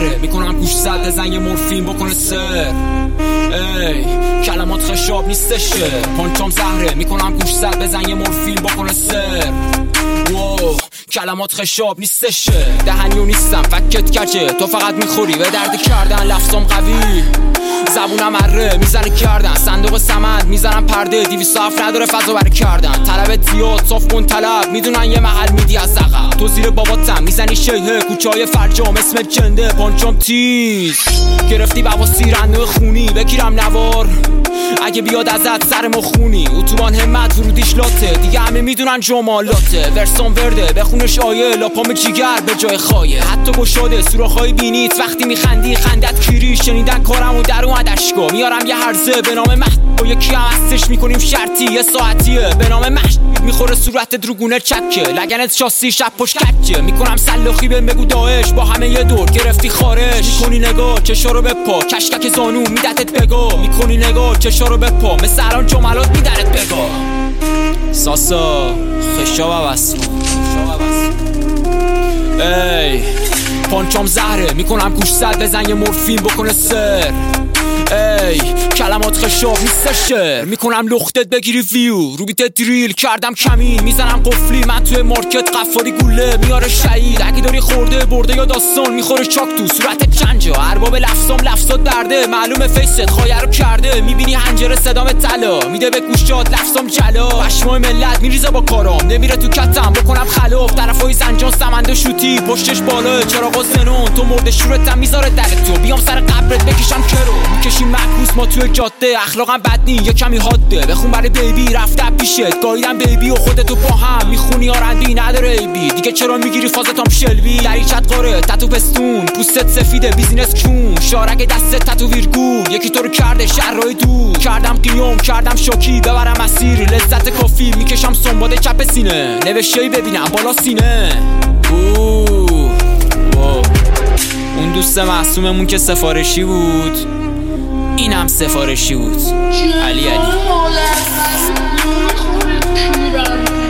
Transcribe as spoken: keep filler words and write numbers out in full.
زهره میکنم گوش زد بزن یه مورفین بکنه سر. ای کلمات خشاب نیستشه. پانچام زهره میکنم گوش زد بزن یه مورفین بکنه سر. واو کلمات خشاب نیستشه. دهنیو نیستم فکت کچه تو فقط میخوری به درد کردن. لفظم قوی زبونم اره میزنه کردن. صندوق سمند میزنم پرده دیویست هفت نداره فضا برای کردن. طلب زیاد صاف کن طلب میدونن یه محل میدی از عقب. تو زیر باباتم میزنی شیهه کوچای فرجام اسمت چنده. پانچام تیز گرفتی بواسیر رنده خونی بگیرم نوار اگه بیاد ازت سر ما خونی. اتوبان همت ورودیش لاته دیگه همه میدونن جمالاته. ورسان ورده بخونش آیه لاپام جیگر به جای خایه. حتی گشاده سوراخای بینیت وقتی میخندی خندت کیری. شنیدن کارمو در اومد اشکا میارم یه هرزه به نام مهد و یکی هم هستش میکنیم شرطی یه ساعتیه به نام مهد. میخوره صورتت رو گونه چکه لگنت شاسی شب پشت کچه. میکنم سلاخی به بگو داعش با همه یه دور گرفتی خارش. میکنی نگاه چشا رو بپا کشکک زانو میدتت بگا. میکنی نگاه چشا رو بپا مثل الان جملات میدنت بگا. ساسا خشاب عوض کن. ای پانچام زهره میکنم گوش زد بزن یه مورفین بکنه سر. ای کلمات خشاب نیستشه. میکنم لختت بگیری ویو رو بیت دریل کردم کمین. میزنم قفلی من توی مارکت قفاری گوله میاره شهید. اگه داری خورده برده یا داستان میخوره چاک تو صورت چنجا. ارباب لفظام لفظات درده معلومه فیست خایه رو کرده. میبینی هنجره صدام طلا میده به گوشات لفظام جلا. پشمای ملت میریزه با کارام نمیره تو کتم بکنم خلاف. طرفای زنجان سمند و شوتی پشتش بالا چراغ سنون. تو مرده شورتم میذاره در تو بیام سر قبرت بکشم کرو. میکشیم معکوس ما توی جاده اخلاقم بد نی یه کمی حاده. بخون برای بیبی رفتم پیشت گاییدم بیبی و خودتو با هم میخونی آرندی نداره ایبی. دیگه چرا میگیری فازتام شلبی. دریچت قاره تتو پستون پوستت سفیده بیزینس کون. شارک دستت تتو ویرگول یکی تو رو کرده شرای دور. کردم قیام کردم شوکی ببرم مسیر لذت کافی. میکشم سنباده چپ سینه نوشته‌ای ببینم بالا سینه. اوه واو اون دوست معصوممون که سفارشی بود اینم سفارشی بود. علی علی